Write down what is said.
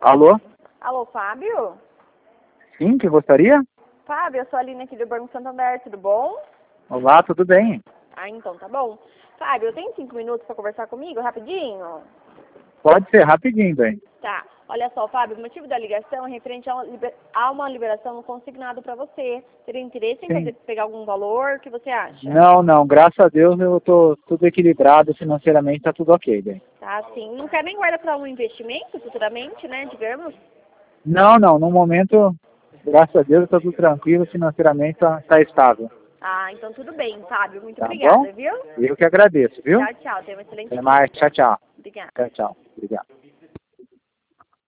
Alô? Alô, Fábio? Sim, que gostaria? Fábio, eu sou a Aline aqui do Banco Santander, tudo bom? Olá, tudo bem? Ah, então tá bom. Fábio, eu tenho 5 minutos para conversar comigo, rapidinho? Pode ser, rapidinho, bem. Tá. Olha só, Fábio, o motivo da ligação é referente a uma liberação consignado para você. Teria interesse em Sim. pegar algum valor? O que você acha? Não, graças a Deus eu tô tudo equilibrado financeiramente, tá tudo ok, bem. Tá, sim. Não quer nem guardar para um investimento futuramente, né, digamos? Não, no momento, graças a Deus, tá tudo tranquilo, financeiramente tá estável. Ah, então tudo bem, Fábio. Muito Tá bom? obrigada, viu? Eu que agradeço, viu? Tchau, tchau. Tenha um excelente Até dia. mais, tchau. Obrigada. Tchau, obrigado.